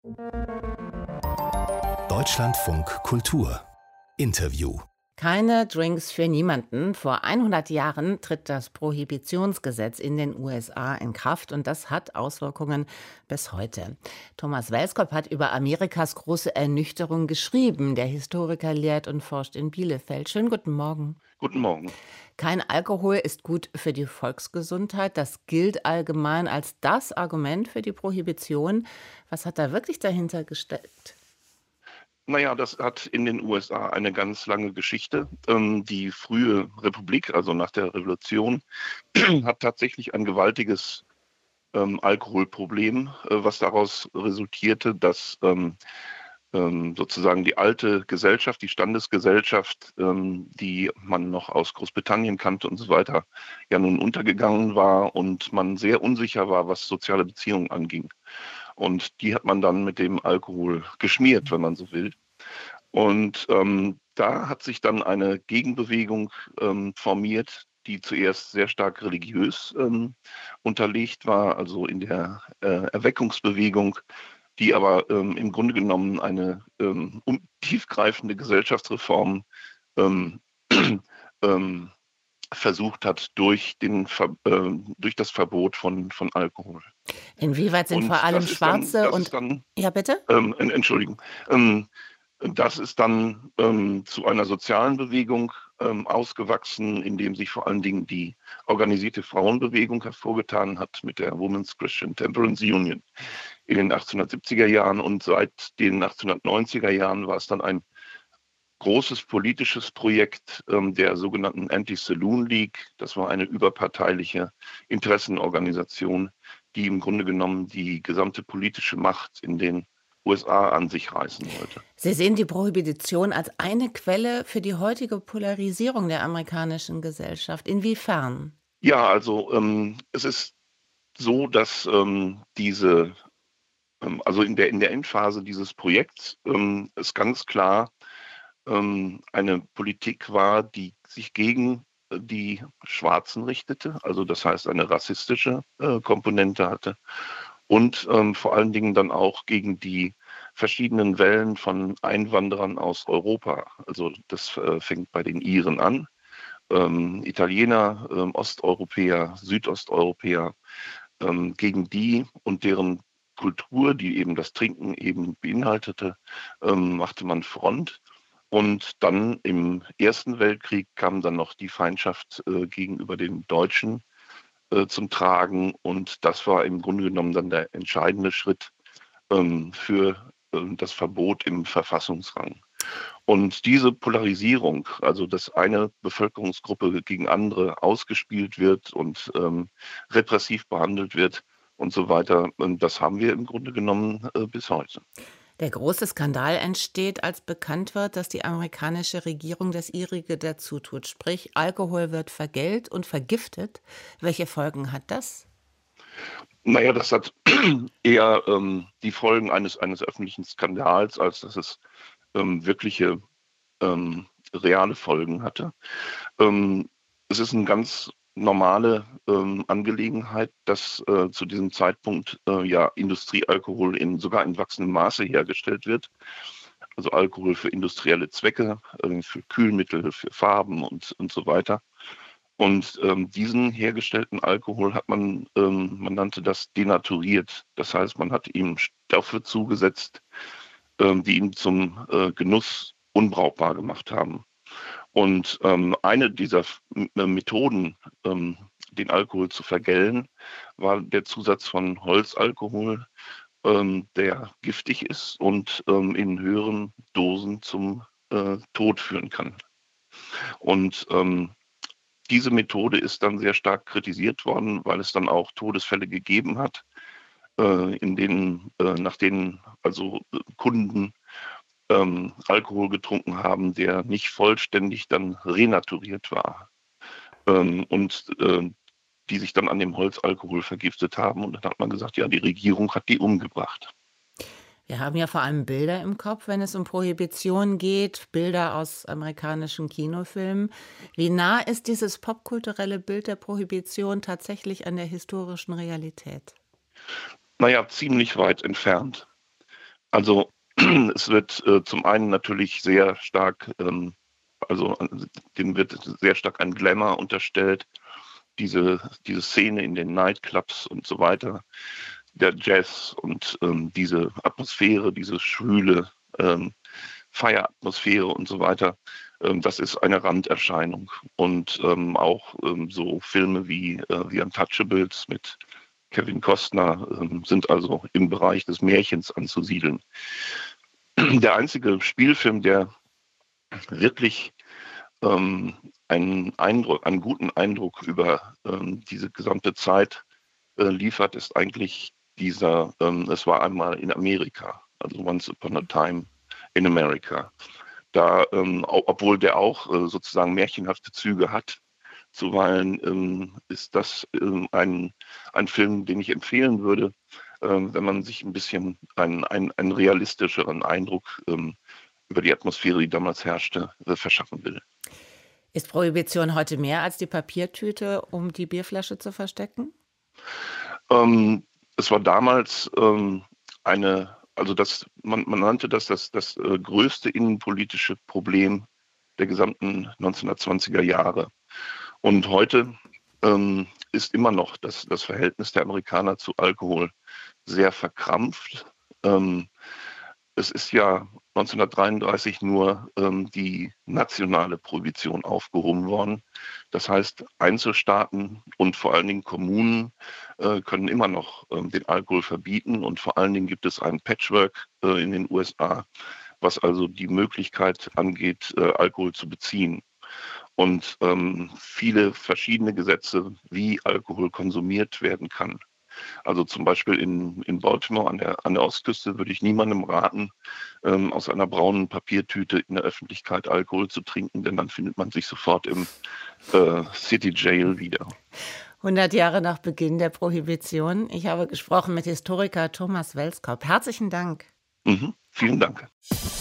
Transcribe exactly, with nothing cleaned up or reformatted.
Deutschlandfunk Kultur Interview. Keine Drinks für niemanden. Vor hundert Jahren tritt das Prohibitionsgesetz in den U S A in Kraft und das hat Auswirkungen bis heute. Thomas Welskop hat über Amerikas große Ernüchterung geschrieben. Der Historiker lehrt und forscht in Bielefeld. Schönen guten Morgen. Guten Morgen. Kein Alkohol ist gut für die Volksgesundheit. Das gilt allgemein als das Argument für die Prohibition. Was hat da wirklich dahinter gesteckt? Naja, das hat in den U S A eine ganz lange Geschichte. Ähm, die frühe Republik, also nach der Revolution, hat tatsächlich ein gewaltiges ähm, Alkoholproblem, äh, was daraus resultierte, dass ähm, ähm, sozusagen die alte Gesellschaft, die Standesgesellschaft, ähm, die man noch aus Großbritannien kannte und so weiter, ja nun untergegangen war und man sehr unsicher war, was soziale Beziehungen anging. Und die hat man dann mit dem Alkohol geschmiert, wenn man so will. Und ähm, da hat sich dann eine Gegenbewegung ähm, formiert, die zuerst sehr stark religiös ähm, unterlegt war, also in der äh, Erweckungsbewegung, die aber ähm, im Grunde genommen eine ähm, um, tiefgreifende Gesellschaftsreform ähm, ähm, versucht hat durch, den, Ver- äh, durch das Verbot von, von Alkohol. Inwieweit sind vor Und allem das ist dann, Schwarze das und... ist dann, Ja, bitte? ähm, en- Entschuldigung, ähm, das ist dann ähm, zu einer sozialen Bewegung ähm, ausgewachsen, indem sich vor allen Dingen die organisierte Frauenbewegung hervorgetan hat mit der Women's Christian Temperance Union in den achtzehnhundertsiebziger Jahren. Und seit den achtzehnhundertneunziger Jahren war es dann ein großes politisches Projekt ähm, der sogenannten Anti-Saloon League. Das war eine überparteiliche Interessenorganisation, die im Grunde genommen die gesamte politische Macht in den U S A an sich reißen wollte. Sie sehen die Prohibition als eine Quelle für die heutige Polarisierung der amerikanischen Gesellschaft. Inwiefern? Ja, also ähm, es ist so, dass ähm, diese, ähm, also in der, in der Endphase dieses Projekts ähm, es ganz klar ähm, eine Politik war, die sich gegen äh, die Schwarzen richtete, also das heißt eine rassistische äh, Komponente hatte und ähm, vor allen Dingen dann auch gegen die verschiedenen Wellen von Einwanderern aus Europa. Also das äh, fängt bei den Iren an, ähm, Italiener, ähm, Osteuropäer, Südosteuropäer, ähm, gegen die und deren Kultur, die eben das Trinken eben beinhaltete, ähm, machte man Front. Und dann im Ersten Weltkrieg kam dann noch die Feindschaft äh, gegenüber den Deutschen äh, zum Tragen. Und das war im Grunde genommen dann der entscheidende Schritt ähm, für ähm, das Verbot im Verfassungsrang. Und diese Polarisierung, also dass eine Bevölkerungsgruppe gegen andere ausgespielt wird und ähm, repressiv behandelt wird und so weiter, ähm, das haben wir im Grunde genommen äh, bis heute. Der große Skandal entsteht, als bekannt wird, dass die amerikanische Regierung das ihrige dazu tut. Sprich, Alkohol wird vergällt und vergiftet. Welche Folgen hat das? Naja, das hat eher ähm, die Folgen eines, eines öffentlichen Skandals, als dass es ähm, wirkliche ähm, reale Folgen hatte. Ähm, es ist eine ganz normale ähm, Angelegenheit, dass äh, zu diesem Zeitpunkt äh, ja Industriealkohol in sogar in wachsendem Maße hergestellt wird. Also Alkohol für industrielle Zwecke, äh, für Kühlmittel, für Farben und, und so weiter. Und ähm, diesen hergestellten Alkohol hat man, ähm, man nannte das denaturiert. Das heißt, man hat ihm Stoffe zugesetzt, ähm, die ihn zum äh, Genuss unbrauchbar gemacht haben. Und ähm, eine dieser F- M- äh, Methoden, ähm, den Alkohol zu vergällen, war der Zusatz von Holzalkohol, ähm, der giftig ist und ähm, in höheren Dosen zum äh, Tod führen kann. Und ähm, diese Methode ist dann sehr stark kritisiert worden, weil es dann auch Todesfälle gegeben hat, äh, in denen, äh, nach denen also äh, Kunden ähm, Alkohol getrunken haben, der nicht vollständig dann renaturiert war ähm, und äh, die sich dann an dem Holzalkohol vergiftet haben. Und dann hat man gesagt, ja, die Regierung hat die umgebracht. Wir haben ja vor allem Bilder im Kopf, wenn es um Prohibition geht, Bilder aus amerikanischen Kinofilmen. Wie nah ist dieses popkulturelle Bild der Prohibition tatsächlich an der historischen Realität? Naja, ziemlich weit entfernt. Also es wird äh, zum einen natürlich sehr stark, ähm, also dem wird sehr stark ein Glamour unterstellt, diese, diese Szene in den Nightclubs und so weiter, der Jazz und ähm, diese Atmosphäre, diese schwüle ähm, Feieratmosphäre und so weiter, ähm, das ist eine Randerscheinung. Und ähm, auch ähm, so Filme wie äh, The Untouchables mit Kevin Costner ähm, sind also im Bereich des Märchens anzusiedeln. Der einzige Spielfilm, der wirklich ähm, einen Eindruck, einen guten Eindruck über ähm, diese gesamte Zeit äh, liefert, ist eigentlich dieser, ähm, es war einmal in Amerika, also Once Upon a Time in America. Da, ähm, au- obwohl der auch äh, sozusagen märchenhafte Züge hat, zuweilen ähm, ist das ähm, ein, ein Film, den ich empfehlen würde, ähm, wenn man sich ein bisschen einen, einen, einen realistischeren Eindruck ähm, über die Atmosphäre, die damals herrschte, äh, verschaffen will. Ist Prohibition heute mehr als die Papiertüte, um die Bierflasche zu verstecken? Ähm, Es war damals ähm, eine, also das, man, man nannte das das, das äh, größte innenpolitische Problem der gesamten neunzehnhundertzwanziger Jahre. Und heute ähm, ist immer noch das, das Verhältnis der Amerikaner zu Alkohol sehr verkrampft. Ähm, Es ist ja neunzehnhundertdreiunddreißig nur ähm, die nationale Prohibition aufgehoben worden. Das heißt, Einzelstaaten und vor allen Dingen Kommunen äh, können immer noch ähm, den Alkohol verbieten. Und vor allen Dingen gibt es ein Patchwork äh, in den U S A, was also die Möglichkeit angeht, äh, Alkohol zu beziehen. Und ähm, viele verschiedene Gesetze, wie Alkohol konsumiert werden kann. Also zum Beispiel in, in Baltimore an der, an der Ostküste würde ich niemandem raten, ähm, aus einer braunen Papiertüte in der Öffentlichkeit Alkohol zu trinken, denn dann findet man sich sofort im äh, City Jail wieder. hundert Jahre nach Beginn der Prohibition. Ich habe gesprochen mit Historiker Thomas Welskop. Herzlichen Dank. Mhm, vielen Dank.